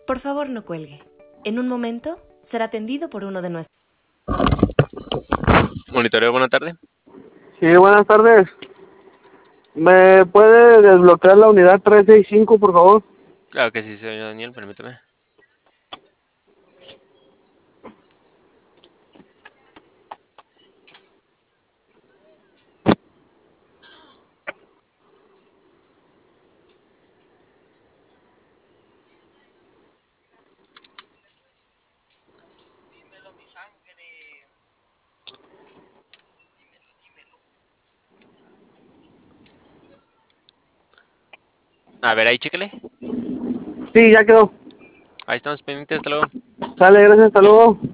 Por favor, no cuelgue. En un momento será atendido por uno de nuestros. Monitoreo, buena tarde. Sí, buenas tardes. ¿Me puede desbloquear la unidad 365, por favor? Claro que sí, señor Daniel, permítame. A ver, ahí, chéquele. Sí, ya quedó. Ahí estamos pendientes, hasta luego. Sale, gracias, hasta luego.